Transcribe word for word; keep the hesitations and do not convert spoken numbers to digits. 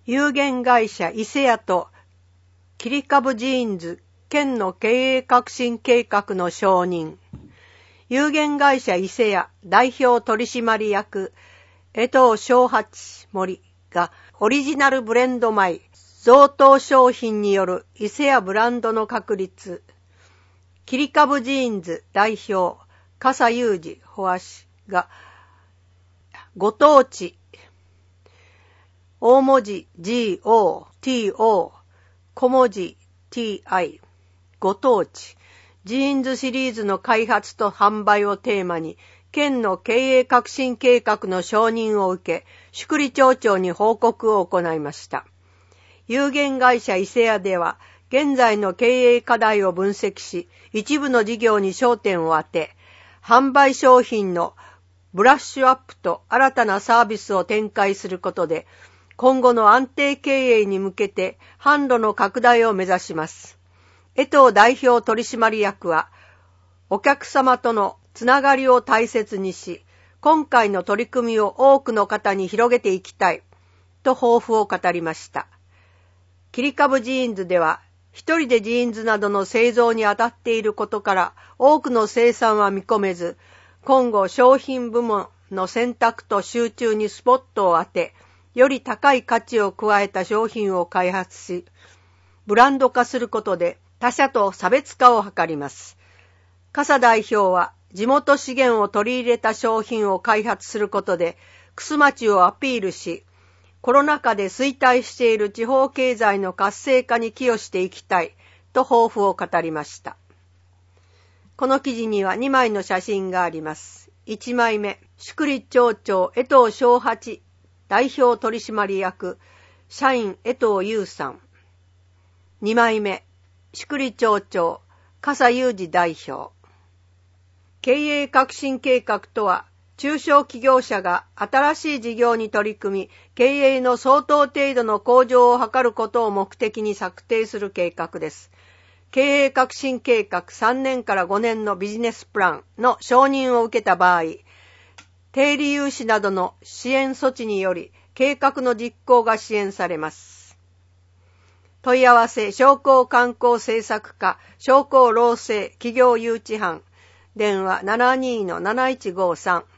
有限会社伊勢屋と切り株ジーンズ県の経営革新計画の承認。有限会社伊勢屋代表取締役江藤正八森がオリジナルブレンド米贈答商品による伊勢屋ブランドの確立。切り株ジーンズ代表笠裕二保足がご当地大文字 ジーオーティーオー 小文字 ティーアイ ご当地ジーンズシリーズの開発と販売をテーマに県の経営革新計画の承認を受け、宿利町長に報告を行いました。有限会社伊勢屋では現在の経営課題を分析し、一部の事業に焦点を当て、販売商品のブラッシュアップと新たなサービスを展開することで、今後の安定経営に向けて販路の拡大を目指します。江藤代表取締役は、お客様とのつながりを大切にし、今回の取り組みを多くの方に広げていきたい、と抱負を語りました。切り株ジーンズでは、一人でジーンズなどの製造に当たっていることから、多くの生産は見込めず、今後商品部門の選択と集中にスポットを当て、より高い価値を加えた商品を開発し、ブランド化することで他社と差別化を図ります。笠代表は地元資源を取り入れた商品を開発することで、楠町をアピールし、コロナ禍で衰退している地方経済の活性化に寄与していきたいと抱負を語りました。この記事にはにまいの写真があります。いちまいめ、宿利町長江藤正八代表取締役社員江藤優さん。にまいめ、宿利町長笠裕二代表。経営革新計画とは、中小企業者が新しい事業に取り組み、経営の相当程度の向上を図ることを目的に策定する計画です。経営革新計画さんねんからごねんのビジネスプランの承認を受けた場合、低利融資などの支援措置により、計画の実行が支援されます。問い合わせ、商工観光政策課、商工労政企業誘致班、電話 ななにーのなないちごさん。